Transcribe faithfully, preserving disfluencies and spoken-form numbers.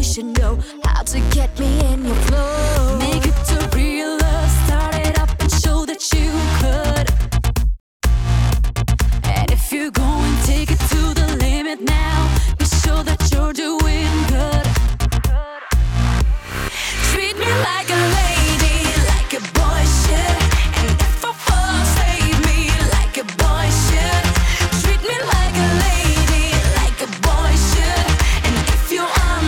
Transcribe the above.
should know how to get me in your flow.